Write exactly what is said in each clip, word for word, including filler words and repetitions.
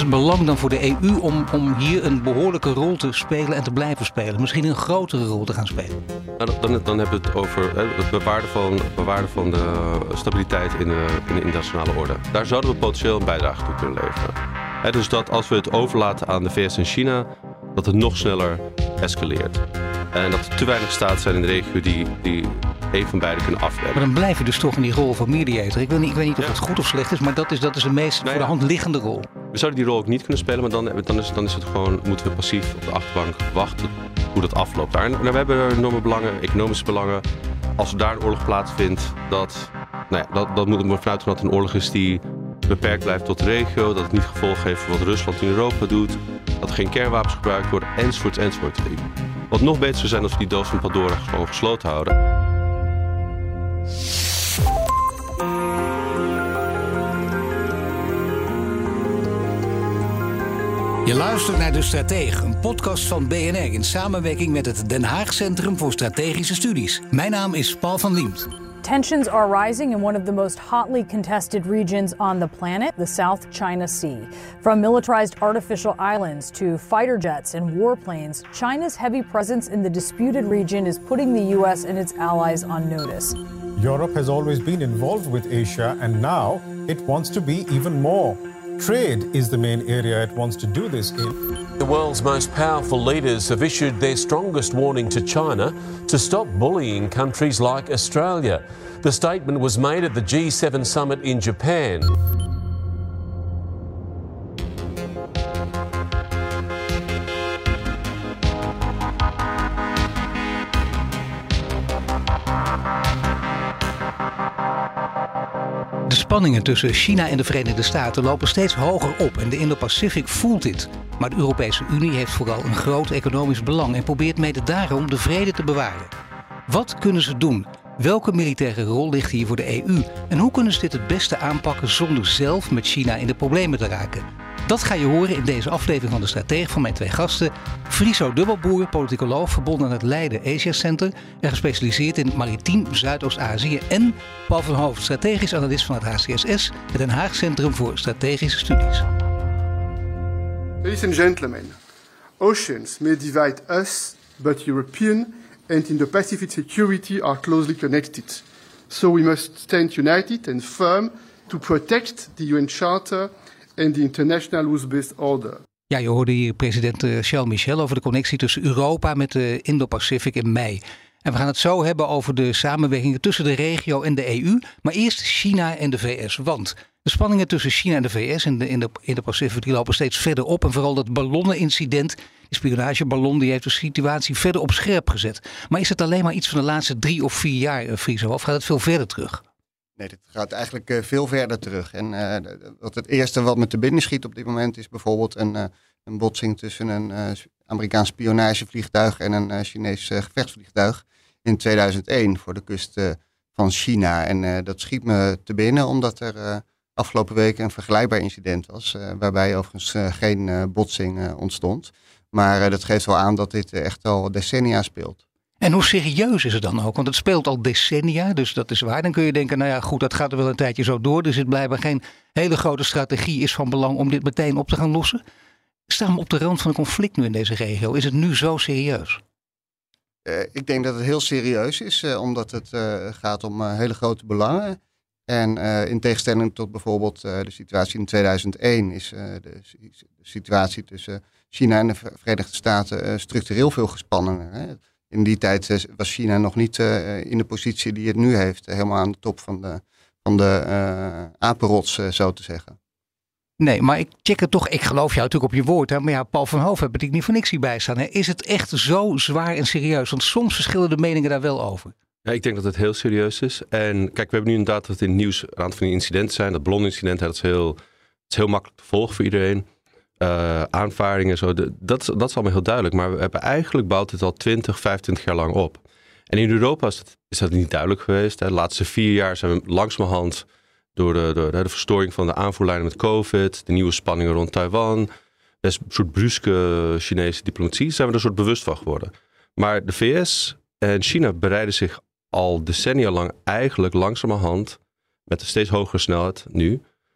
het belang dan voor de E U om, om hier een behoorlijke rol te spelen en te blijven spelen? Misschien een grotere rol te gaan spelen? Nou, dan, dan hebben we het over hè, het bewaarden van, bewaarden van de stabiliteit in de, in de internationale orde. Daar zouden we potentieel een bijdrage toe kunnen leveren. Hè, dus dat als we het overlaten aan de V S en China, dat het nog sneller escaleert. En dat er te weinig staten zijn in de regio die, die een van beide kunnen afwemmen. Maar dan blijf je dus toch in die rol van mediator. Ik weet niet, ik weet niet of ja. het goed of slecht is, maar dat is, dat is de meest nou, voor de hand liggende rol. We zouden die rol ook niet kunnen spelen, maar dan, dan, is, dan is het gewoon, moeten we passief op de achterbank wachten hoe dat afloopt. Daar. En, nou, we hebben enorme belangen, economische belangen. Als er daar een oorlog plaatsvindt, dat, nou ja, dat, dat moet er vanuit gaan dat het een oorlog is die beperkt blijft tot de regio, dat het niet gevolg heeft voor wat Rusland in Europa doet, dat er geen kernwapens gebruikt worden, enzovoort, enzovoort. Wat nog beter zou zijn als we die doos van Pandora gewoon gesloten houden. Je luistert naar De Stratege, een podcast van B N R in samenwerking met het Den Haag Centrum voor Strategische Studies. Mijn naam is Paul van Liemt. Tensions are rising in one of the most hotly contested regions on the planet, the South China Sea. From militarized artificial islands to fighter jets and warplanes, China's heavy presence in the disputed region is putting the U S and its allies on notice. Europe has always been involved with Asia, and now it wants to be even more. Trade is the main area it wants to do this in. The world's most powerful leaders have issued their strongest warning to China to stop bullying countries like Australia. The statement was made at the G seven summit in Japan. De spanningen tussen China en de Verenigde Staten lopen steeds hoger op en de Indo-Pacific voelt dit. Maar de Europese Unie heeft vooral een groot economisch belang en probeert mede daarom de vrede te bewaren. Wat kunnen ze doen? Welke militaire rol ligt hier voor de E U? En hoe kunnen ze dit het beste aanpakken zonder zelf met China in de problemen te raken? Dat ga je horen in deze aflevering van De Stratege van mijn twee gasten. Friso Dubbelboer, politicoloog verbonden aan het Leiden Asia Center en gespecialiseerd in maritiem Zuidoost-Azië. En Paul van Hooft, strategisch analist van het H C S S, het Den Haag Centrum voor Strategische Studies. Ladies and gentlemen, oceans may divide us, but European and Indo-Pacific security are closely connected. So we must stand united and firm to protect the U N Charter and the international rules-based order. Ja, je hoorde hier president Charles Michel over de connectie tussen Europa met de Indo-Pacific in mei. En we gaan het zo hebben over de samenwerkingen tussen de regio en de E U. Maar eerst China en de V S. Want de spanningen tussen China en de V S en de Indo-Pacific die lopen steeds verder op. En vooral dat ballonnenincident, die spionageballon, die heeft de situatie verder op scherp gezet. Maar is het alleen maar iets van de laatste drie of vier jaar, Friso? Of gaat het veel verder terug? Nee, dit gaat eigenlijk uh, veel verder terug. En uh, wat het eerste wat me te binnen schiet op dit moment is bijvoorbeeld een, uh, een botsing tussen een uh, Amerikaans spionagevliegtuig en een uh, Chinees uh, gevechtsvliegtuig in tweeduizend één voor de kust uh, van China. En uh, dat schiet me te binnen omdat er uh, afgelopen week een vergelijkbaar incident was, uh, waarbij overigens uh, geen uh, botsing uh, ontstond. Maar uh, dat geeft wel aan dat dit uh, echt al decennia speelt. En hoe serieus is het dan ook? Want het speelt al decennia, dus dat is waar. Dan kun je denken, nou ja, goed, dat gaat er wel een tijdje zo door. Er zit blijkbaar geen hele grote strategie is van belang om dit meteen op te gaan lossen. Staan we op de rand van een conflict nu in deze regio? Is het nu zo serieus? Uh, ik denk dat het heel serieus is, uh, omdat het uh, gaat om uh, hele grote belangen. En uh, in tegenstelling tot bijvoorbeeld uh, de situatie in tweeduizend één is uh, de, de situatie tussen China en de Verenigde Staten uh, structureel veel gespannener. Hè? In die tijd was China nog niet uh, in de positie die het nu heeft. Helemaal aan de top van de, van de uh, apenrots, uh, zo te zeggen. Nee, maar ik check het toch. Ik geloof jou natuurlijk op je woord. Hè? Maar ja, Paul van Hooft heb ik niet voor niks hierbij staan. Hè? Is het echt zo zwaar en serieus? Want soms verschillen de meningen daar wel over. Ja, ik denk dat het heel serieus is. En kijk, we hebben nu inderdaad dat in het nieuws een aantal van die incidenten zijn. Dat ballonincident, dat is heel, dat is heel makkelijk te volgen voor iedereen. Uh, aanvaringen, zo, de, dat, dat is allemaal heel duidelijk. Maar we hebben eigenlijk bouwt het al twintig, vijfentwintig jaar lang op. En in Europa is dat, is dat niet duidelijk geweest. Hè. De laatste vier jaar zijn we langzamerhand door de, door de, de verstoring van de aanvoerlijnen met COVID, de nieuwe spanningen rond Taiwan, een soort bruske Chinese diplomatie, zijn we er een soort bewust van geworden. Maar de V S en China bereiden zich al decennia lang eigenlijk langzamerhand met een steeds hogere snelheid nu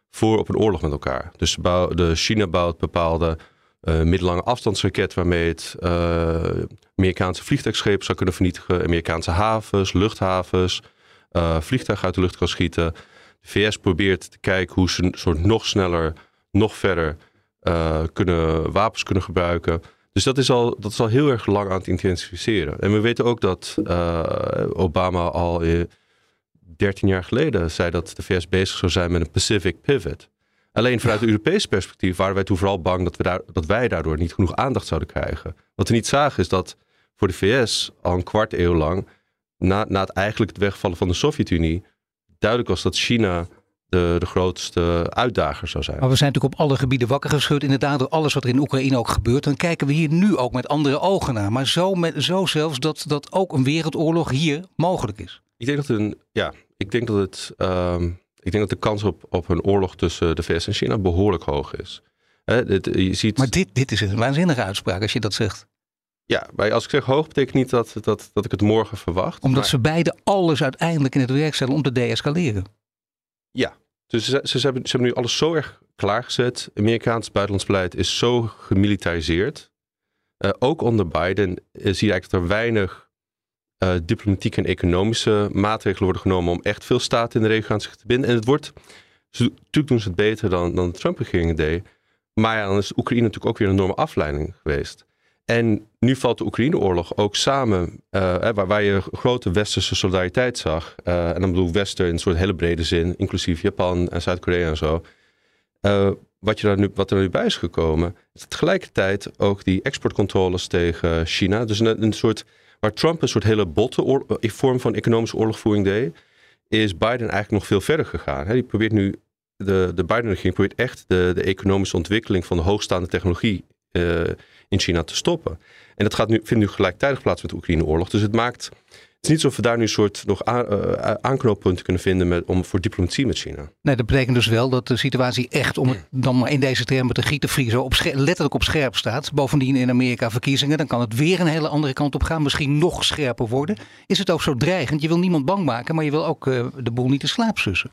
voor op een oorlog met elkaar. Dus bouw, de China bouwt bepaalde uh, middellange afstandsraket waarmee het uh, Amerikaanse vliegtuigschepen zou kunnen vernietigen, Amerikaanse havens, luchthavens, uh, vliegtuigen uit de lucht kan schieten. De V S probeert te kijken hoe ze soort nog sneller, nog verder uh, kunnen, wapens kunnen gebruiken. Dus dat is, al, dat is al heel erg lang aan het intensificeren. En we weten ook dat uh, Obama al uh, dertien jaar geleden zei dat de V S bezig zou zijn met een Pacific Pivot. Alleen vanuit het Europese perspectief waren wij toen vooral bang dat, we daar, dat wij daardoor niet genoeg aandacht zouden krijgen. Wat we niet zagen is dat voor de V S al een kwart eeuw lang, na, na het eigenlijk het wegvallen van de Sovjet-Unie, duidelijk was dat China de, de grootste uitdager zou zijn. Maar we zijn natuurlijk op alle gebieden wakker geschud. Inderdaad, door alles wat er in Oekraïne ook gebeurt. Dan kijken we hier nu ook met andere ogen naar. Maar zo, met, zo zelfs dat, dat ook een wereldoorlog hier mogelijk is. Ik denk dat, een, ja, ik denk dat, het, um, ik denk dat de kans op, op een oorlog tussen de V S en China behoorlijk hoog is. He, dit, je ziet... Maar dit, dit is een waanzinnige uitspraak als je dat zegt. Ja, maar als ik zeg hoog betekent niet dat, dat, dat ik het morgen verwacht. Omdat maar... ze beide alles uiteindelijk in het werk stellen om te deescaleren. Ja, dus ze, ze, ze, hebben, ze hebben nu alles zo erg klaargezet. Het Amerikaans buitenlands beleid is zo gemilitariseerd. Uh, ook onder Biden uh, zie je eigenlijk dat er weinig uh, diplomatieke en economische maatregelen worden genomen om echt veel staten in de regio aan zich te binden. En het wordt, ze, natuurlijk doen ze het beter dan, dan de Trump-regering deed. Maar ja, dan is Oekraïne natuurlijk ook weer een enorme afleiding geweest. En nu valt de Oekraïne-oorlog ook samen, uh, waar, waar je grote westerse solidariteit zag. Uh, en dan bedoel ik Westen in een soort hele brede zin, inclusief Japan en Zuid-Korea en zo. Uh, wat, je daar nu, wat er nu bij is gekomen, is tegelijkertijd ook die exportcontroles tegen China. Dus een, een soort, waar Trump een soort hele botte oor, vorm van economische oorlogvoering deed, is Biden eigenlijk nog veel verder gegaan. He, die probeert nu, de, de Biden-regering probeert echt de, de economische ontwikkeling van de hoogstaande technologie Uh, in China te stoppen. En dat gaat nu, vindt nu gelijktijdig plaats met de Oekraïne-oorlog. Dus het maakt, het is niet alsof we daar nu een soort nog aan, uh, aanknooppunten kunnen vinden met, om, voor diplomatie met China. Nee, dat betekent dus wel dat de situatie echt, om het dan maar in deze termen te gieten vriezen, op scher- letterlijk op scherp staat. Bovendien in Amerika verkiezingen, dan kan het weer een hele andere kant op gaan. Misschien nog scherper worden. Is het ook zo dreigend? Je wil niemand bang maken, maar je wil ook uh, de boel niet in slaap sussen.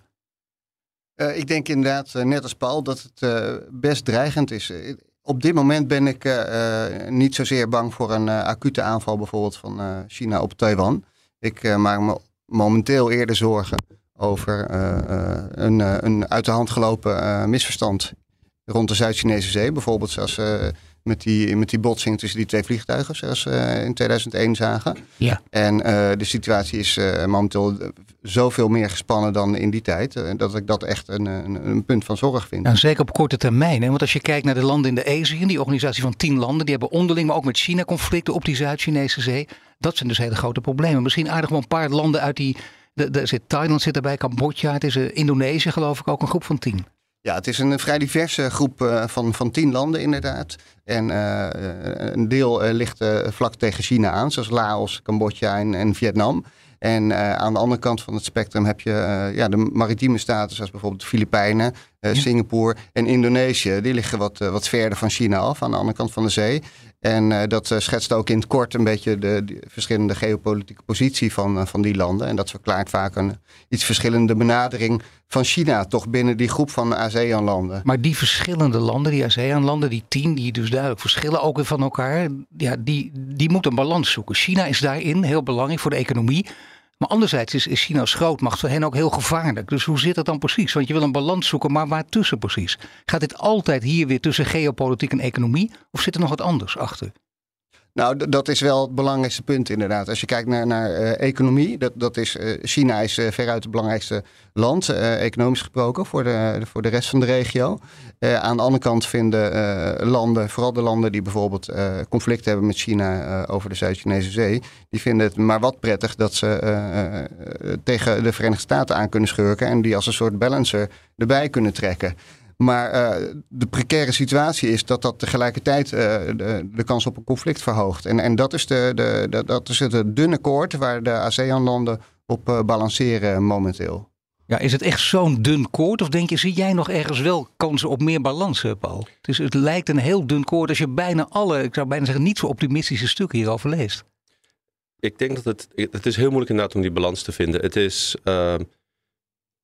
Uh, ik denk inderdaad, uh, net als Paul, dat het uh, best dreigend is. Uh, Op dit moment ben ik uh, niet zozeer bang voor een uh, acute aanval bijvoorbeeld van uh, China op Taiwan. Ik uh, maak me momenteel eerder zorgen over uh, uh, een, uh, een uit de hand gelopen uh, misverstand rond de Zuid-Chinese Zee. Bijvoorbeeld zoals uh, met, die, met die botsing tussen die twee vliegtuigen, zoals we uh, in tweeduizend één zagen. Ja. En uh, de situatie is uh, momenteel zoveel meer gespannen dan in die tijd. Uh, dat ik dat echt een, een, een punt van zorg vind. Ja, zeker op korte termijn. Hè? Want als je kijkt naar de landen in de ASEAN, die organisatie van tien landen, die hebben onderling, maar ook met China conflicten op die Zuid-Chinese Zee. Dat zijn dus hele grote problemen. Misschien aardig wel een paar landen uit die... De, de, zit, Thailand zit erbij, Cambodja, het is uh, Indonesië geloof ik ook, een groep van tien. Ja, het is een vrij diverse groep uh, van, van tien landen inderdaad. En uh, een deel uh, ligt uh, vlak tegen China aan, zoals Laos, Cambodja en, en Vietnam. En uh, aan de andere kant van het spectrum heb je uh, ja, de maritieme staten, zoals bijvoorbeeld de Filipijnen, uh, ja. Singapore en Indonesië. Die liggen wat, uh, wat verder van China af, aan de andere kant van de zee. En uh, dat uh, schetst ook in het kort een beetje de, de verschillende geopolitieke positie van, uh, van die landen. En dat verklaart vaak een iets verschillende benadering van China, toch binnen die groep van ASEAN-landen. Maar die verschillende landen, die ASEAN-landen, die tien, die dus duidelijk verschillen ook weer van elkaar, ja, die, die moeten een balans zoeken. China is daarin heel belangrijk voor de economie. Maar anderzijds is, is China als grootmacht voor hen ook heel gevaarlijk. Dus hoe zit dat dan precies? Want je wil een balans zoeken, maar waartussen precies? Gaat dit altijd hier weer tussen geopolitiek en economie? Of zit er nog wat anders achter? Nou, d- dat is wel het belangrijkste punt inderdaad. Als je kijkt naar, naar uh, economie, dat, dat is, uh, China is uh, veruit het belangrijkste land, uh, economisch gesproken, voor de, voor de rest van de regio. Uh, aan de andere kant vinden uh, landen, vooral de landen die bijvoorbeeld uh, conflict hebben met China uh, over de Zuid-Chinese Zee, die vinden het maar wat prettig dat ze uh, uh, tegen de Verenigde Staten aan kunnen schurken en die als een soort balancer erbij kunnen trekken. Maar uh, de precaire situatie is dat dat tegelijkertijd uh, de, de kans op een conflict verhoogt. En, en dat is, de, de, de, dat is het dunne koord waar de ASEAN-landen op uh, balanceren momenteel. Ja, is het echt zo'n dun koord? Of denk je, zie jij nog ergens wel kansen op meer balans, Paul? Dus het lijkt een heel dun koord als je bijna alle, ik zou bijna zeggen, niet zo optimistische stukken hierover leest. Ik denk dat het, het is heel moeilijk inderdaad om die balans te vinden. Het is... Uh,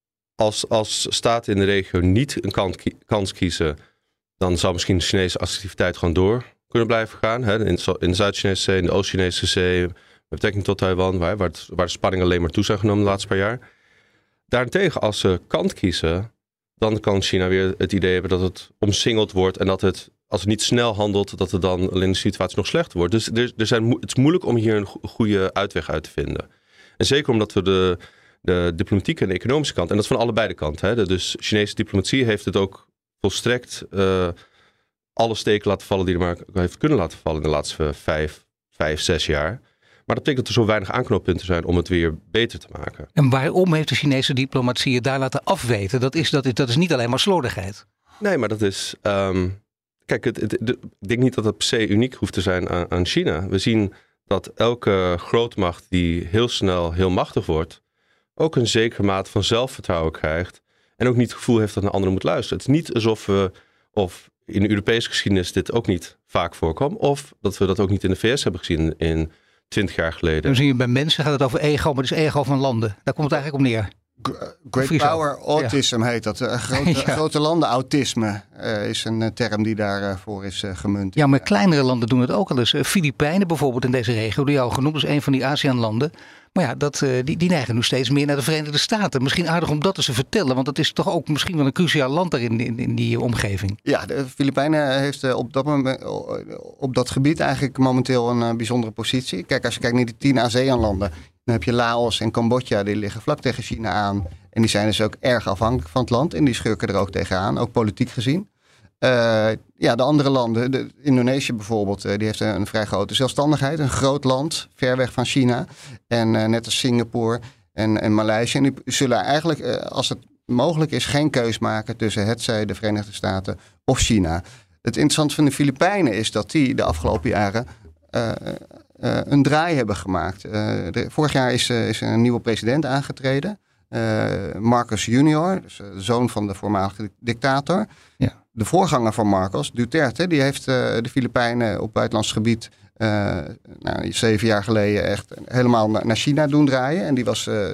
als, als staten in de regio niet een kant, kans kiezen, dan zou misschien de Chinese assertiviteit gewoon door kunnen blijven gaan. Hè? In, in de Zuid-Chinese Zee, in de Oost-Chinese Zee, met betrekking tot Taiwan, waar, waar, het, waar de spanningen alleen maar toe zijn genomen de laatste paar jaar. Daarentegen, als ze kant kiezen, dan kan China weer het idee hebben dat het omsingeld wordt en dat het, als het niet snel handelt, dat het dan alleen de situatie nog slechter wordt. Dus er, er zijn, het is moeilijk om hier een goede uitweg uit te vinden. En zeker omdat we de, de diplomatieke en de economische kant, en dat is van allebei de kanten. Hè, dus Chinese diplomatie heeft het ook volstrekt uh, alle steken laten vallen die er maar heeft kunnen laten vallen in de laatste vijf, vijf, zes jaar. Maar dat betekent dat er zo weinig aanknooppunten zijn om het weer beter te maken. En waarom heeft de Chinese diplomatie het daar laten afweten? Dat is, dat is, dat is niet alleen maar slordigheid. Nee, maar dat is... Um, kijk, het, het, het, ik denk niet dat het per se uniek hoeft te zijn aan, aan China. We zien dat elke grootmacht die heel snel heel machtig wordt, ook een zekere mate van zelfvertrouwen krijgt. En ook niet het gevoel heeft dat een ander moet luisteren. Het is niet alsof we, of in de Europese geschiedenis dit ook niet vaak voorkwam, of dat we dat ook niet in de V S hebben gezien in twintig jaar geleden. Dan zie je bij mensen gaat het over ego, maar het is ego van landen. Daar komt het eigenlijk op neer. Great Power Autism ja. heet dat. Uh, grote, ja. grote landen autisme uh, is een uh, term die daarvoor uh, is uh, gemunt. Ja, maar kleinere landen doen het ook al eens. Uh, Filipijnen bijvoorbeeld in deze regio, die al genoemd is, een van die ASEAN-landen. Maar ja, dat, uh, die, die neigen nu steeds meer naar de Verenigde Staten. Misschien aardig om dat eens te vertellen, want dat is toch ook misschien wel een cruciaal land daar in, in, in die omgeving. Ja, de Filipijnen heeft uh, op, dat moment, op dat gebied eigenlijk momenteel een uh, bijzondere positie. Kijk, als je kijkt naar die tien ASEAN-landen, dan heb je Laos en Cambodja, die liggen vlak tegen China aan. En die zijn dus ook erg afhankelijk van het land. En die schurken er ook tegenaan, ook politiek gezien. Uh, ja, de andere landen, de, Indonesië bijvoorbeeld, uh, die heeft een, een vrij grote zelfstandigheid. Een groot land, ver weg van China. En uh, net als Singapore en, en Maleisië. En die zullen eigenlijk, uh, als het mogelijk is, geen keus maken tussen hetzij de Verenigde Staten of China. Het interessante van de Filipijnen is dat die de afgelopen jaren Uh, uh, een draai hebben gemaakt. Uh, de, vorig jaar is, uh, is een nieuwe president aangetreden. Uh, Marcos junior, dus de zoon van de voormalige dictator. Ja. De voorganger van Marcos, Duterte, die heeft uh, de Filipijnen op buitenlands gebied Uh, nou, zeven jaar geleden echt helemaal naar China doen draaien. En die was uh,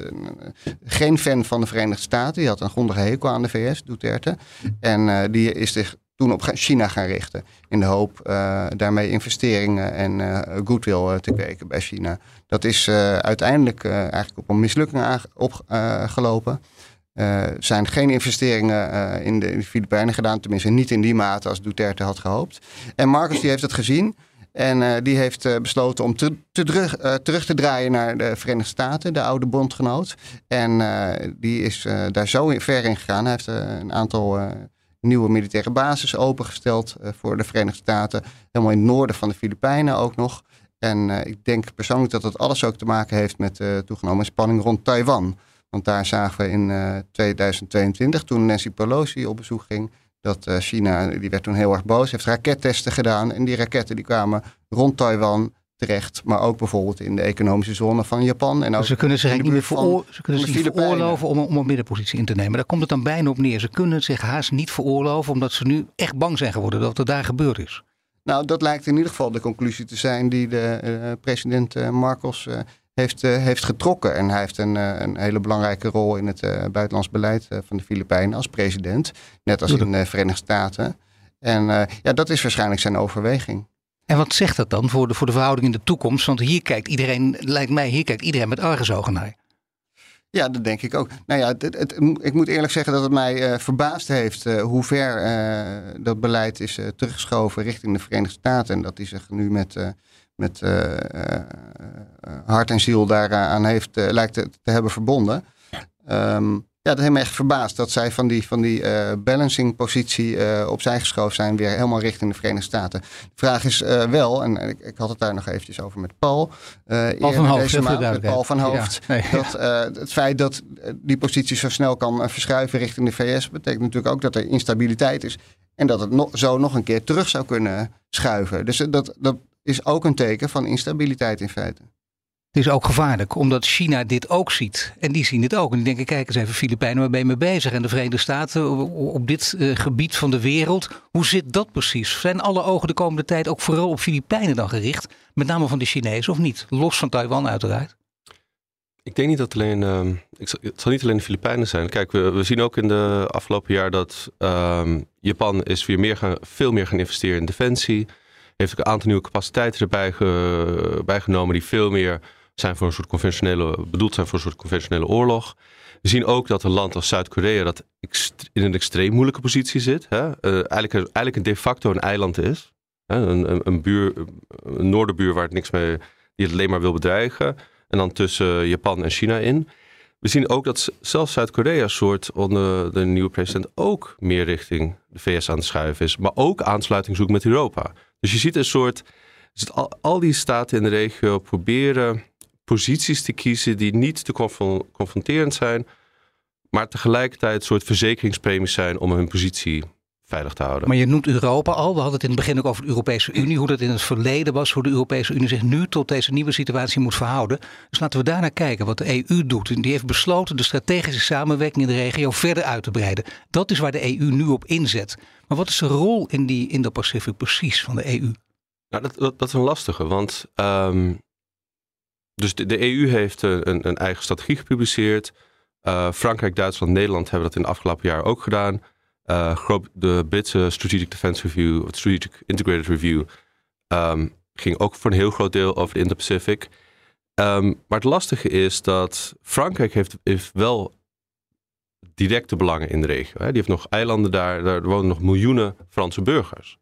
geen fan van de Verenigde Staten. Die had een grondige hekel aan de V S, Duterte. En uh, die is zich toen op China gaan richten. In de hoop uh, daarmee investeringen en uh, goodwill uh, te kweken bij China. Dat is uh, uiteindelijk uh, eigenlijk op een mislukking opgelopen. Uh, er zijn geen investeringen uh, in, de, in de Filipijnen gedaan. Tenminste niet in die mate als Duterte had gehoopt. En Marcos die heeft het gezien. En uh, die heeft uh, besloten om te, te terug, uh, terug te draaien naar de Verenigde Staten, de oude bondgenoot. En uh, die is uh, daar zo ver in gegaan. Hij heeft uh, een aantal uh, nieuwe militaire bases opengesteld uh, voor de Verenigde Staten. Helemaal in het noorden van de Filipijnen ook nog. En uh, ik denk persoonlijk dat dat alles ook te maken heeft met de uh, toegenomen spanning rond Taiwan. Want daar zagen we in uh, tweeduizend tweeëntwintig, toen Nancy Pelosi op bezoek ging, dat uh, China, die werd toen heel erg boos, heeft rakettesten gedaan. En die raketten die kwamen rond Taiwan terecht, maar ook bijvoorbeeld in de economische zone van Japan. En ook ze kunnen zich niet meer veroor- ze kunnen zich niet veroorloven om, om een middenpositie in te nemen. Daar komt het dan bijna op neer. Ze kunnen zich haast niet veroorloven, omdat ze nu echt bang zijn geworden dat er daar gebeurd is. Nou, dat lijkt in ieder geval de conclusie te zijn die de uh, president uh, Marcos uh, heeft, uh, heeft getrokken. En hij heeft een, uh, een hele belangrijke rol in het uh, buitenlands beleid uh, van de Filipijnen als president. Net als in de Verenigde Staten. En uh, ja, dat is waarschijnlijk zijn overweging. En wat zegt dat dan voor de, voor de verhouding in de toekomst? Want hier kijkt iedereen, lijkt mij, hier kijkt iedereen met argusogen naar. Ja, dat denk ik ook. Nou ja, het, het, ik moet eerlijk zeggen dat het mij uh, verbaasd heeft uh, hoe ver uh, dat beleid is uh, teruggeschoven richting de Verenigde Staten. En dat hij zich nu met, uh, met uh, uh, hart en ziel daaraan heeft, uh, lijkt te, te hebben verbonden. Um, ja, dat heeft me echt verbaasd dat zij van die, van die uh, balancing positie uh, opzij geschoven zijn weer helemaal richting de Verenigde Staten. De vraag is uh, wel, en ik, ik had het daar nog eventjes over met Paul. Uh, Paul van Hoofd, deze maand, met Paul van Hoofd. Ja, nee, dat, uh, het feit dat die positie zo snel kan uh, verschuiven richting de V S betekent natuurlijk ook dat er instabiliteit is. En dat het no- zo nog een keer terug zou kunnen schuiven. Dus uh, dat, dat is ook een teken van instabiliteit in feite. Het is ook gevaarlijk, omdat China dit ook ziet. En die zien dit ook. En die denken, kijk eens even, Filipijnen, waar ben je mee bezig? En de Verenigde Staten op dit uh, gebied van de wereld. Hoe zit dat precies? Zijn alle ogen de komende tijd ook vooral op Filipijnen dan gericht? Met name van de Chinezen of niet? Los van Taiwan uiteraard. Ik denk niet dat alleen, uh, ik zal, het zal niet alleen de Filipijnen zijn. Kijk, we, we zien ook in de afgelopen jaar dat uh, Japan is weer meer gaan, veel meer gaan investeren in defensie. Heeft ook een aantal nieuwe capaciteiten erbij ge, bijgenomen die veel meer zijn voor een soort conventionele, bedoeld zijn voor een soort conventionele oorlog. We zien ook dat een land als Zuid-Korea dat in een extreem moeilijke positie zit. Hè? Uh, eigenlijk, eigenlijk een de facto een eiland is. Hè? Een, een, een, buur, een noorderbuur waar het niks mee, die het alleen maar wil bedreigen. En dan tussen Japan en China in. We zien ook dat zelfs Zuid-Korea soort onder de nieuwe president ook meer richting de V S aan het schuiven is. Maar ook aansluiting zoekt met Europa. Dus je ziet een soort, dus al, al die staten in de regio proberen posities te kiezen die niet te confron- confronterend zijn, maar tegelijkertijd een soort verzekeringspremies zijn om hun positie veilig te houden. Maar je noemt Europa al. We hadden het in het begin ook over de Europese Unie. Hoe dat in het verleden was. Hoe de Europese Unie zich nu tot deze nieuwe situatie moet verhouden. Dus laten we daarnaar kijken wat de E U doet. Die heeft besloten de strategische samenwerking in de regio verder uit te breiden. Dat is waar de E U nu op inzet. Maar wat is de rol in die Indo-Pacific precies van de E U? Nou, dat, dat, dat is een lastige. Want um, dus de, de E U heeft een, een eigen strategie gepubliceerd. Uh, Frankrijk, Duitsland, Nederland hebben dat in de afgelopen jaar ook gedaan. Uh, de Britse Strategic Defense Review, of Strategic Integrated Review, um, ging ook voor een heel groot deel over de Indo-Pacific. Um, maar het lastige is dat Frankrijk heeft, heeft wel directe belangen in de regio. Hè. Die heeft nog eilanden daar, daar wonen nog miljoenen Franse burgers.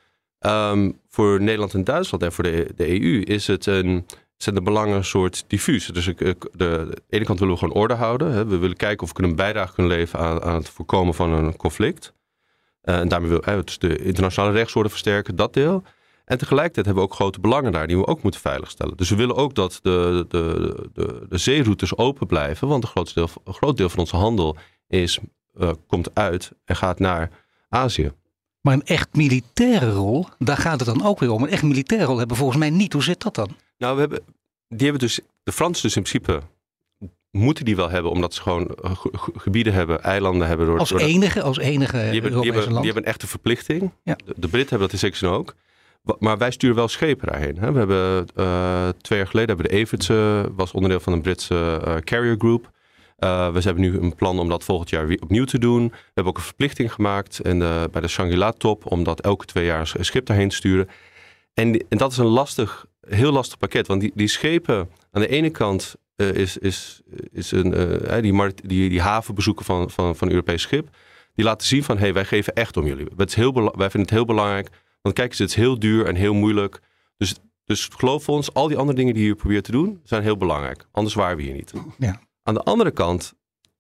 Um, voor Nederland en Duitsland en voor de, de E U is het een, zijn de belangen een soort diffuus. Dus de, de, de ene kant willen we gewoon orde houden. Hè. We willen kijken of we kunnen een bijdrage kunnen leveren aan, aan het voorkomen van een conflict. Uh, en daarmee willen we dus de internationale rechtsorde versterken, dat deel. En tegelijkertijd hebben we ook grote belangen daar die we ook moeten veiligstellen. Dus we willen ook dat de, de, de, de zeeroutes open blijven. Want een groot deel, een groot deel van onze handel is, uh, komt uit en gaat naar Azië. Maar een echt militaire rol, daar gaat het dan ook weer om. Een echt militaire rol hebben we volgens mij niet. Hoe zit dat dan? Nou, we hebben, die hebben dus, de Fransen dus in principe moeten die wel hebben, omdat ze gewoon gebieden hebben, eilanden hebben. Door, als, door de, enige, als enige die hebben, Europese die hebben, land. Die hebben een echte verplichting. Ja. De, de Britten hebben dat in zekere zin ook. Maar wij sturen wel schepen daarheen. Hè. We hebben uh, twee jaar geleden hebben de Evertse, was onderdeel van een Britse uh, carrier group. Uh, we hebben nu een plan om dat volgend jaar weer opnieuw te doen. We hebben ook een verplichting gemaakt in de, bij de Shangri-La-top om dat elke twee jaar een schip daarheen te sturen. En, die, en dat is een lastig, heel lastig pakket. Want die, die schepen, aan de ene kant uh, is, is, is een, uh, die, markt, die, die havenbezoeken van, van, van een Europees schip. Die laten zien van, hé, hey, wij geven echt om jullie. Het is heel, wij vinden het heel belangrijk. Want kijk eens, het is heel duur en heel moeilijk. Dus, dus geloof ons, al die andere dingen die je hier probeert te doen, zijn heel belangrijk. Anders waren we hier niet. Ja. Aan de andere kant,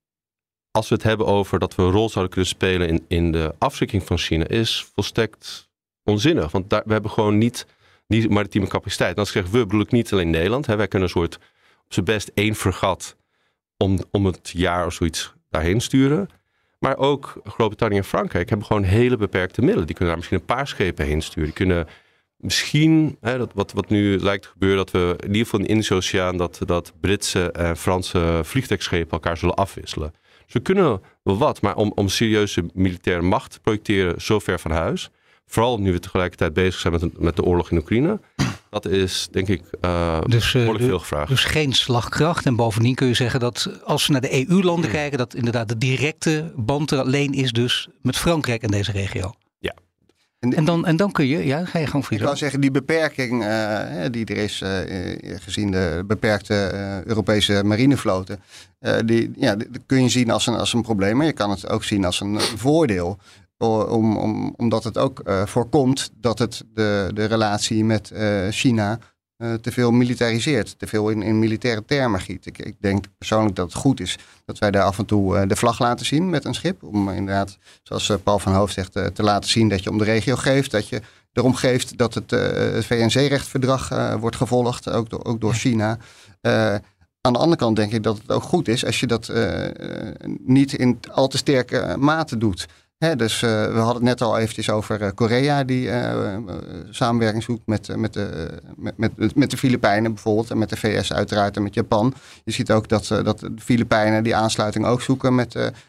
als we het hebben over dat we een rol zouden kunnen spelen in, in de afschrikking van China, is volstrekt onzinnig. Want daar, we hebben gewoon niet die maritieme capaciteit. En als ik zeg we, bedoel ik niet alleen Nederland. Hè. Wij kunnen een soort, op zijn best één fregat om, om het jaar of zoiets daarheen sturen. Maar ook Groot-Brittannië en Frankrijk hebben gewoon hele beperkte middelen. Die kunnen daar misschien een paar schepen heen sturen. Die kunnen misschien, hè, dat, wat, wat nu lijkt te gebeuren, dat we in ieder geval in de Indische Oceaan dat, dat Britse en Franse vliegtuigschepen elkaar zullen afwisselen. Dus we kunnen wel wat, maar om, om serieuze militaire macht te projecteren zo ver van huis, vooral nu we tegelijkertijd bezig zijn met, met de oorlog in Oekraïne, dat is denk ik uh, dus, uh, behoorlijk veel gevraagd. Dus geen slagkracht. En bovendien kun je zeggen dat als we naar de E U-landen hmm. kijken, dat inderdaad de directe band er alleen is dus met Frankrijk en deze regio. Ja. En, en, dan, en dan kun je, ja, ga je gewoon Friso. Ik wil zeggen, die beperking uh, die er is, uh, gezien de beperkte uh, Europese marinevloten, uh, die, ja, die kun je zien als een, als een probleem, maar je kan het ook zien als een voordeel. Om, om, omdat het ook uh, voorkomt dat het de, de relatie met uh, China uh, te veel militariseert. Te veel in, in militaire termen giet. Ik, ik denk persoonlijk dat het goed is dat wij daar af en toe uh, de vlag laten zien met een schip. Om inderdaad, zoals uh, Paul van Hoofd zegt, uh, te laten zien dat je om de regio geeft. Dat je erom geeft dat het, uh, het V N-zeerechtverdrag uh, wordt gevolgd, ook, do, ook door China. Uh, Aan de andere kant denk ik dat het ook goed is als je dat uh, niet in al te sterke mate doet. He, dus uh, we hadden het net al eventjes over uh, Korea die uh, uh, samenwerking zoekt met, uh, met, de, uh, met, met, met de Filipijnen bijvoorbeeld. En met de V S uiteraard en met Japan. Je ziet ook dat, uh, dat de Filipijnen die aansluiting ook zoeken met, uh,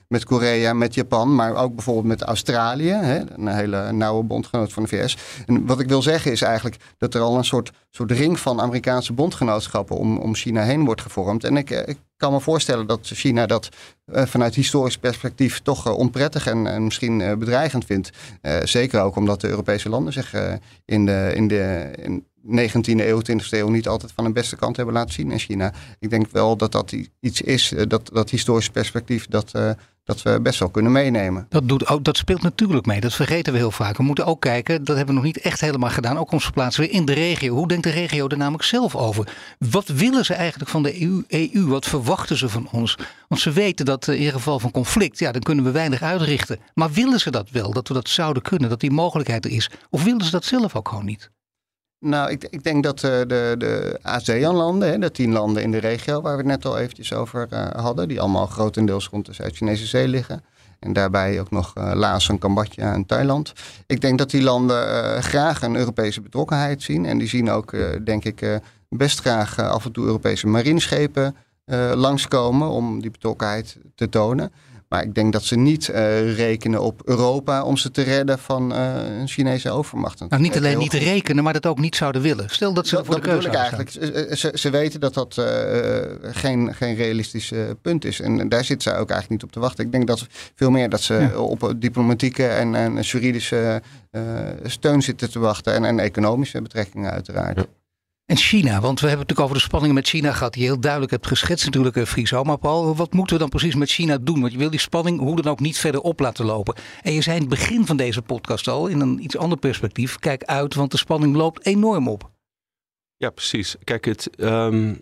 met Korea, met Japan, maar ook bijvoorbeeld met Australië, hè, een hele nauwe bondgenoot van de V S. En wat ik wil zeggen is eigenlijk dat er al een soort, soort ring van Amerikaanse bondgenootschappen om, om China heen wordt gevormd. En ik, ik kan me voorstellen dat China dat uh, vanuit historisch perspectief toch uh, onprettig en, en misschien uh, bedreigend vindt. Uh, zeker ook omdat de Europese landen zich uh, in de, in de in negentiende eeuw, twintigste eeuw niet altijd van de beste kant hebben laten zien in China. Ik denk wel dat dat iets is, dat, dat historisch perspectief, dat, uh, dat we best wel kunnen meenemen. Dat, doet ook, dat speelt natuurlijk mee, dat vergeten we heel vaak. We moeten ook kijken, dat hebben we nog niet echt helemaal gedaan, ook ons verplaatsen weer in de regio. Hoe denkt de regio er namelijk zelf over? Wat willen ze eigenlijk van de E U? Wat verwachten ze van ons? Want ze weten dat in geval van conflict, ja, dan kunnen we weinig uitrichten. Maar willen ze dat wel, dat we dat zouden kunnen, dat die mogelijkheid er is? Of willen ze dat zelf ook gewoon niet? Nou, ik, ik denk dat uh, de, de ASEAN-landen, hè, de tien landen in de regio waar we het net al eventjes over uh, hadden, die allemaal grotendeels rond de Zuid-Chinese Zee liggen. En daarbij ook nog uh, Laos en Cambodja en Thailand. Ik denk dat die landen uh, graag een Europese betrokkenheid zien. En die zien ook, uh, denk ik, uh, best graag uh, af en toe Europese marineschepen uh, langskomen om die betrokkenheid te tonen. Maar ik denk dat ze niet uh, rekenen op Europa om ze te redden van uh, een Chinese overmacht. Nou, niet alleen niet rekenen, maar dat ook niet zouden willen. Stel dat ze dat, voor dat de keuze bedoel ik eigenlijk. Ze, ze weten dat dat uh, geen, geen realistisch uh, punt is. En daar zitten ze ook eigenlijk niet op te wachten. Ik denk dat veel meer dat ze ja. op diplomatieke en, en juridische uh, steun zitten te wachten. En, en economische betrekkingen uiteraard. Ja. En China, want we hebben het natuurlijk over de spanningen met China gehad, die je heel duidelijk hebt geschetst natuurlijk, Friso. Maar Paul, wat moeten we dan precies met China doen? Want je wil die spanning hoe dan ook niet verder op laten lopen. En je zei in het begin van deze podcast al, in een iets ander perspectief, kijk uit, want de spanning loopt enorm op. Ja, precies. Kijk, het, um,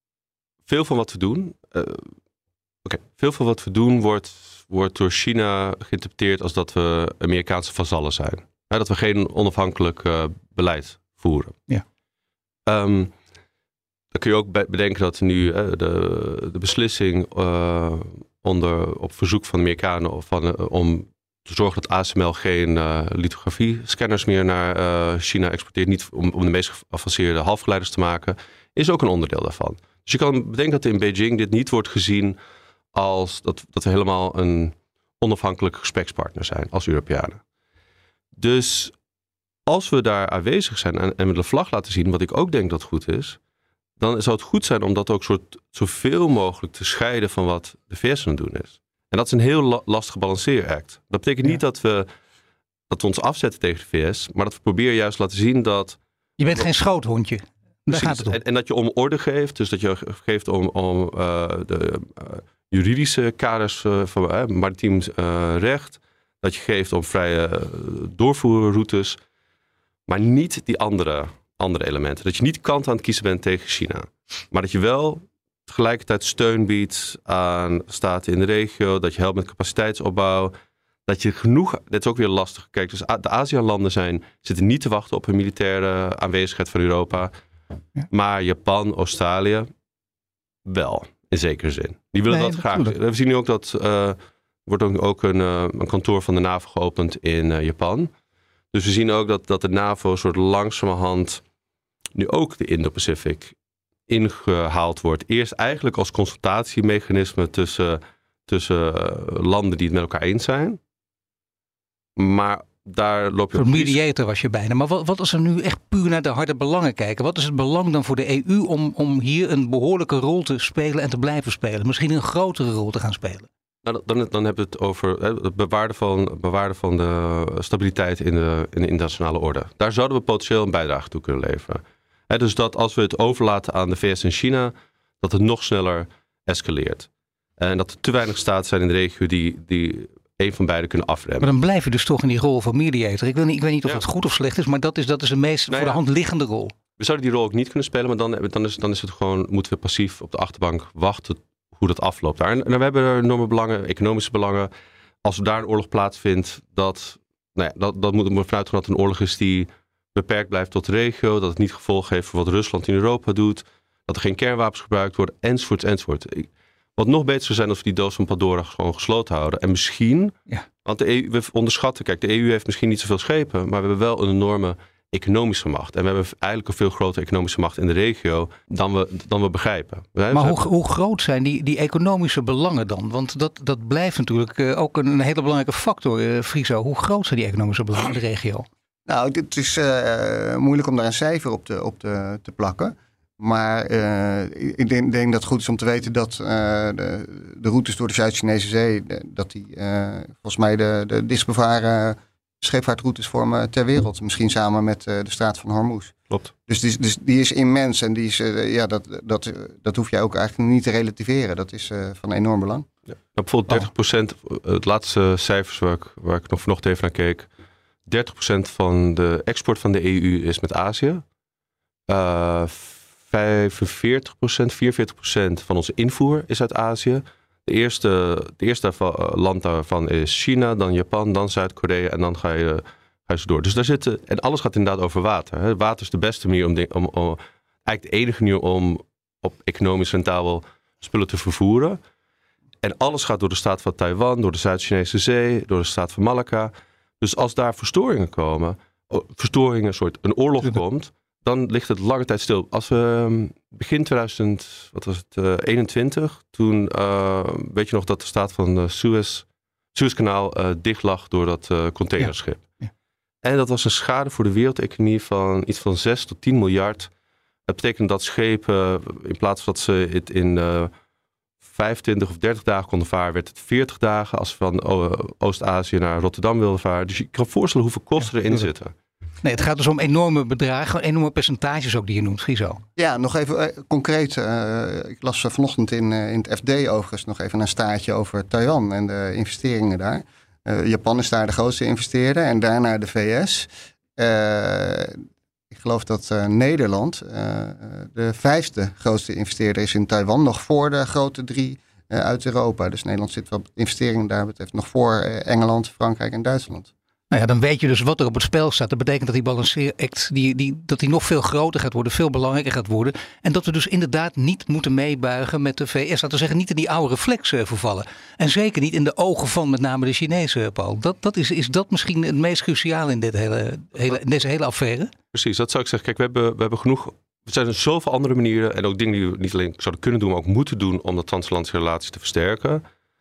veel van wat we doen, uh, okay, veel van wat we doen wordt, wordt door China geïnterpreteerd als dat we Amerikaanse vazallen zijn. Ja, dat we geen onafhankelijk uh, beleid voeren. Ja. Um, dan kun je ook bedenken dat nu uh, de, de beslissing uh, onder, op verzoek van de Amerikanen van, uh, om te zorgen dat A S M L geen uh, lithografie-scanners meer naar uh, China exporteert, niet om, om de meest geavanceerde halfgeleiders te maken, is ook een onderdeel daarvan. Dus je kan bedenken dat in Beijing dit niet wordt gezien als dat, dat we helemaal een onafhankelijke gesprekspartner zijn als Europeanen. Dus als we daar aanwezig zijn en, en met de vlag laten zien, wat ik ook denk dat goed is, dan zou het goed zijn om dat ook soort, zoveel mogelijk te scheiden van wat de V S aan het doen is. En dat is een heel la- lastige balanceeract. Dat betekent ja. niet dat we, dat we ons afzetten tegen de V S, maar dat we proberen juist te laten zien dat... Je bent geen schoothondje. Daar gaat het om. En, en dat je om orde geeft, dus dat je geeft om, om uh, de uh, juridische kaders uh, van uh, maritiem uh, recht, dat je geeft om vrije uh, doorvoerroutes, maar niet die andere, andere elementen. Dat je niet kant aan het kiezen bent tegen China. Maar dat je wel tegelijkertijd steun biedt aan staten in de regio. Dat je helpt met capaciteitsopbouw. Dat je genoeg, dit is ook weer lastig. Kijk, dus de ASEAN-landen zijn, zitten niet te wachten op een militaire aanwezigheid van Europa. Ja. Maar Japan, Australië, wel, in zekere zin. Die willen nee, dat graag. We zien nu ook dat er uh, wordt ook, ook een, uh, een kantoor van de NAVO geopend in uh, Japan. Dus we zien ook dat, dat de NAVO een soort langzamerhand nu ook de Indo-Pacific ingehaald wordt. Eerst eigenlijk als consultatiemechanisme tussen, tussen landen die het met elkaar eens zijn. Maar daar loop je... Voor mediator was je bijna. Maar wat, wat als we nu echt puur naar de harde belangen kijken? Wat is het belang dan voor de E U om, om hier een behoorlijke rol te spelen en te blijven spelen? Misschien een grotere rol te gaan spelen? Nou, dan, dan hebben we het over hè, het bewaarden van, bewaarden van de stabiliteit in de, in de internationale orde. Daar zouden we potentieel een bijdrage toe kunnen leveren. Hè, dus dat als we het overlaten aan de V S en China, dat het nog sneller escaleert. En dat er te weinig staten zijn in de regio die, die een van beide kunnen afremmen. Maar dan blijf je dus toch in die rol van mediator. Ik weet niet, ik weet niet of ja. dat goed of slecht is, maar dat is, dat is de meest nou, voor de hand liggende rol. We zouden die rol ook niet kunnen spelen, maar dan, dan, is, dan is het gewoon, moeten we passief op de achterbank wachten hoe dat afloopt daar. En, en we hebben er enorme belangen, economische belangen. Als er daar een oorlog plaatsvindt, dat, nou ja, dat, dat moet er vanuit gaan dat het een oorlog is die beperkt blijft tot de regio, dat het niet gevolgen heeft voor wat Rusland in Europa doet, dat er geen kernwapens gebruikt worden, enzovoort, enzovoort. Wat nog beter zou zijn als we die doos van Pandora gewoon gesloten houden. En misschien, ja. want de E U, we onderschatten, kijk, de E U heeft misschien niet zoveel schepen, maar we hebben wel een enorme economische macht. En we hebben eigenlijk een veel grotere economische macht in de regio dan we, dan we begrijpen. Maar hoe, hoe groot zijn die, die economische belangen dan? Want dat, dat blijft natuurlijk uh, ook een hele belangrijke factor, uh, Friso. Hoe groot zijn die economische belangen in de regio? Nou, het is uh, moeilijk om daar een cijfer op te, op te, te plakken. Maar uh, ik denk, denk dat het goed is om te weten dat uh, de, de routes door de Zuid-Chinese Zee, dat die uh, volgens mij de, de dichtstbevaren scheepvaartroutes vormen ter wereld. Misschien samen met uh, de straat van Hormuz. Klopt. Dus die, dus die is immens en die is, uh, ja, dat, dat, dat hoef je ook eigenlijk niet te relativeren. Dat is uh, van enorm belang. Ja. Nou, bijvoorbeeld dertig procent, het laatste cijfers waar ik, waar ik nog vanochtend even naar keek. dertig procent van de export van de E U is met Azië. Uh, vijfenveertig procent, vierenveertig procent van onze invoer is uit Azië. De eerste, het eerste land daarvan is China, dan Japan, dan Zuid-Korea en dan ga je, ga je zo door. Dus daar zitten, en alles gaat inderdaad over water. Hè. Water is de beste manier om, om, om, eigenlijk de enige manier om op economisch rentabel spullen te vervoeren. En alles gaat door de staat van Taiwan, door de Zuid-Chinese Zee, door de staat van Malacca. Dus als daar verstoringen komen, verstoringen, een soort een oorlog komt, dan ligt het lange tijd stil. Als we begin tweeduizend, wat was het, uh, eenentwintig, toen uh, weet je nog dat de staat van uh, Suez, Suezkanaal uh, dicht lag door dat uh, containerschip. Ja. Ja. En dat was een schade voor de wereldeconomie van iets van zes tot tien miljard. Dat betekent dat schepen, uh, in plaats van dat ze het in uh, vijfentwintig of dertig dagen konden varen, werd het veertig dagen als ze van uh, Oost-Azië naar Rotterdam wilden varen. Dus je kan voorstellen hoeveel kosten ja, erin zitten. Nee, het gaat dus om enorme bedragen, enorme percentages ook die je noemt, Friso. Ja, nog even uh, concreet. Uh, ik las uh, vanochtend in, uh, in het F D overigens nog even een staartje over Taiwan en de investeringen daar. Uh, Japan is daar de grootste investeerder en daarna de V S. Uh, ik geloof dat uh, Nederland uh, de vijfde grootste investeerder is in Taiwan. Nog voor de grote drie uh, uit Europa. Dus Nederland zit wat investeringen daar betreft nog voor uh, Engeland, Frankrijk en Duitsland. Nou ja, dan weet je dus wat er op het spel staat. Dat betekent dat die balanceeract die, die, dat die nog veel groter gaat worden, veel belangrijker gaat worden. En dat we dus inderdaad niet moeten meebuigen met de V S. Laten we zeggen, niet in die oude reflex vervallen. En zeker niet in de ogen van met name de Chinezen, Paul. Dat, dat is, is dat misschien het meest cruciaal in, dit hele, hele, in deze hele affaire? Precies, dat zou ik zeggen. Kijk, we hebben, we hebben genoeg. Er zijn er zoveel andere manieren en ook dingen die we niet alleen zouden kunnen doen, maar ook moeten doen om de transatlantische relaties te versterken.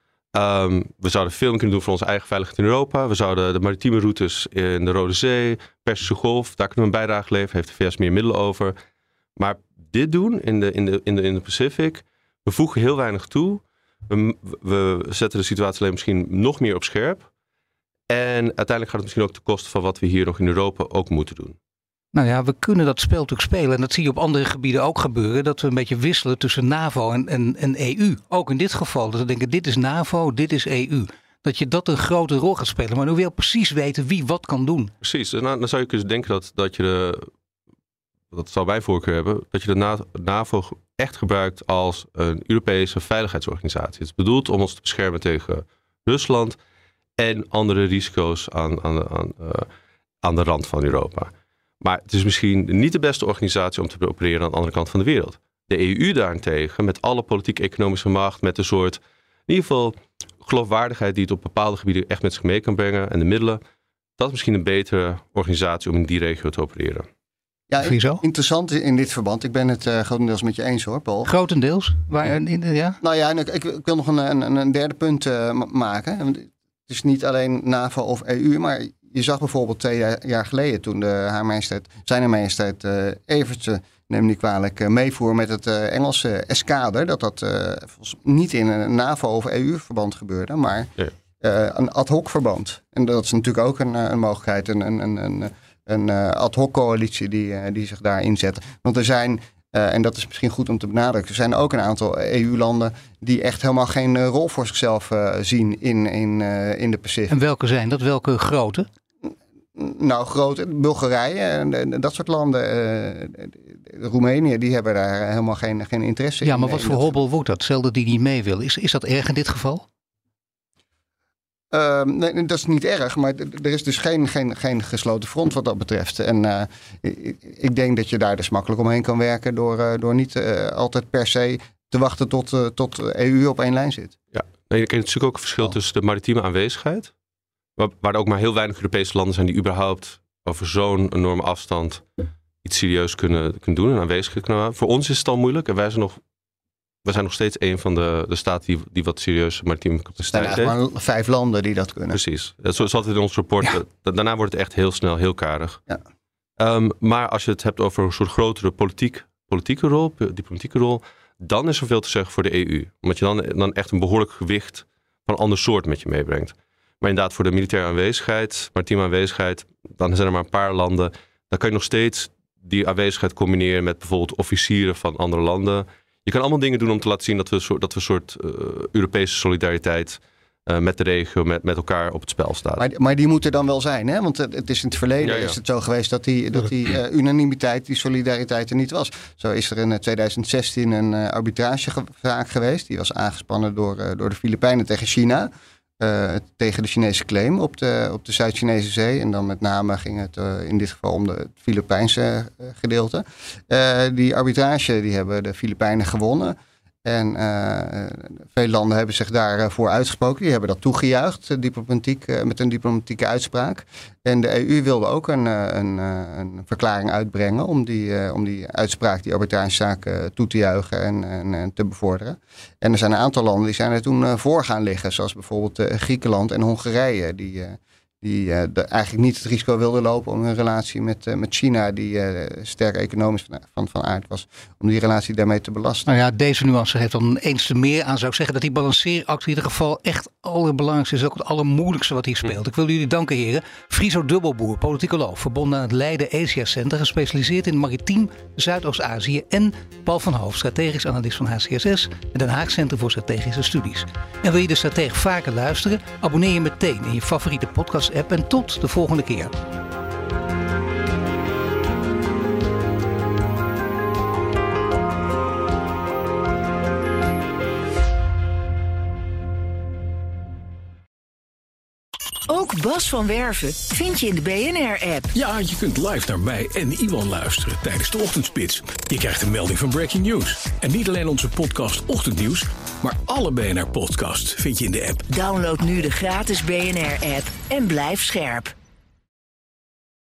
Um, we zouden veel meer kunnen doen voor onze eigen veiligheid in Europa. We zouden de maritieme routes in de Rode Zee, Persische Golf, daar kunnen we een bijdrage leveren. Heeft de V S meer middelen over. Maar dit doen in de, in de, in de, in de Pacific, we voegen heel weinig toe. We, we zetten de situatie alleen misschien nog meer op scherp. En uiteindelijk gaat het misschien ook ten koste van wat we hier nog in Europa ook moeten doen. Nou ja, we kunnen dat spel natuurlijk spelen. En dat zie je op andere gebieden ook gebeuren. Dat we een beetje wisselen tussen NAVO en, en, en E U. Ook in dit geval. Dat we denken, dit is NAVO, dit is E U. Dat je dat een grote rol gaat spelen. Maar nu wil je precies weten wie wat kan doen. Precies. En dan zou je kunnen denken dat, dat je de... Dat zou wij voorkeur hebben. Dat je de NAVO echt gebruikt als een Europese veiligheidsorganisatie. Het is bedoeld om ons te beschermen tegen Rusland. En andere risico's aan, aan, aan, uh, aan de rand van Europa. Maar het is misschien niet de beste organisatie om te opereren aan de andere kant van de wereld. De E U daarentegen, met alle politiek-economische macht, met een soort, in ieder geval, geloofwaardigheid die het op bepaalde gebieden echt met zich mee kan brengen en de middelen, dat is misschien een betere organisatie om in die regio te opereren. Ja, interessant in dit verband. Ik ben het uh, grotendeels met je eens hoor, Paul. Grotendeels? Waar, ja? Nou ja, ik, ik wil nog een, een, een derde punt uh, maken. Het is niet alleen NAVO of E U, maar je zag bijvoorbeeld twee jaar geleden toen de Haar Majesteit, zijn Majesteit uh, Evertsen, neem me niet kwalijk, uh, meevoer met het uh, Engelse Eskader. Dat dat uh, niet in een NAVO of E U-verband gebeurde, maar ja. uh, een ad hoc verband. En dat is natuurlijk ook een, een mogelijkheid, een, een, een, een, een uh, ad hoc coalitie die, uh, die zich daar inzet. Want er zijn, uh, en dat is misschien goed om te benadrukken, er zijn ook een aantal E U-landen die echt helemaal geen uh, rol voor zichzelf uh, zien in, in, uh, in de Pacific. En welke zijn dat? Welke grote? Nou, groot, Bulgarije en dat soort landen, uh, Roemenië, die hebben daar helemaal geen, geen interesse in. Ja, maar wat voor hobbel wordt dat? Stel dat die niet mee wil. Is, is dat erg in dit geval? Uh, nee, dat is niet erg, maar er is dus geen, geen, geen gesloten front wat dat betreft. En uh, ik, ik denk dat je daar dus makkelijk omheen kan werken door, uh, door niet uh, altijd per se te wachten tot, uh, tot de E U op één lijn zit. Ja, nee, er is natuurlijk ook een verschil oh. tussen de maritieme aanwezigheid, waar, waar er ook maar heel weinig Europese landen zijn die überhaupt over zo'n enorme afstand iets serieus kunnen, kunnen doen en aanwezig kunnen houden. Voor ons is het al moeilijk en wij zijn nog, wij zijn nog steeds een van de, de staten die, die wat serieus maritieme capaciteit heeft. Er zijn maar vijf landen die dat kunnen. Precies. Zo zat het in ons rapport. Ja. Daarna wordt het echt heel snel, heel karig. Ja. Um, maar als je het hebt over een soort grotere politiek, politieke rol, diplomatieke rol, dan is er veel te zeggen voor de E U. Omdat je dan, dan echt een behoorlijk gewicht van een ander soort met je meebrengt. Maar inderdaad, voor de militaire aanwezigheid, maritieme aanwezigheid, dan zijn er maar een paar landen. Dan kan je nog steeds die aanwezigheid combineren met bijvoorbeeld officieren van andere landen. Je kan allemaal dingen doen om te laten zien dat we een soort, dat we een soort uh, Europese solidariteit uh, met de regio, met, met elkaar op het spel staat. Maar, maar die moeten dan wel zijn, hè? Want het is in het verleden ja, ja. is het zo geweest dat die, dat die uh, unanimiteit, die solidariteit er niet was. Zo is er in twintig zestien een uh, arbitragezaak geweest. Die was aangespannen door, uh, door de Filipijnen tegen China. Uh, tegen de Chinese claim op de, op de Zuid-Chinese Zee. En dan met name ging het uh, in dit geval om de, het Filipijnse uh, gedeelte. Uh, die arbitrage die hebben de Filipijnen gewonnen. En uh, veel landen hebben zich daarvoor uitgesproken. Die hebben dat toegejuicht, diplomatiek, uh, met een diplomatieke uitspraak. En de E U wilde ook een, een, een verklaring uitbrengen om die, uh, om die uitspraak, die arbitragezaak, uh, toe te juichen en, en, en te bevorderen. En er zijn een aantal landen die zijn er toen uh, voor gaan liggen. Zoals bijvoorbeeld uh, Griekenland en Hongarije. Die, uh, die uh, de, eigenlijk niet het risico wilden lopen om hun relatie met, uh, met China, die uh, sterk economisch van, van, van aard was, om die relatie daarmee te belasten. Nou ja, deze nuance heeft dan eens te meer aan, zou ik zeggen, dat die balanceeract in ieder geval echt allerbelangrijkste is, ook het allermoeilijkste wat hier speelt. Ik wil jullie danken, heren. Friso Dubbelboer, politicoloog, verbonden aan het Leiden Asia Center, gespecialiseerd in maritiem Zuidoost-Azië, en Paul van Hoof, strategisch analist van H C S S en Den Haag Centrum voor Strategische Studies. En wil je de Stratege vaker luisteren? Abonneer je meteen in je favoriete podcast app en tot de volgende keer. Ook Bas van Werven vind je in de B N R-app. Ja, je kunt live naar mij en Iwan luisteren tijdens de ochtendspits. Je krijgt een melding van Breaking News. En niet alleen onze podcast Ochtendnieuws, maar alle B N R-podcasts vind je in de app. Download nu de gratis B N R-app en blijf scherp.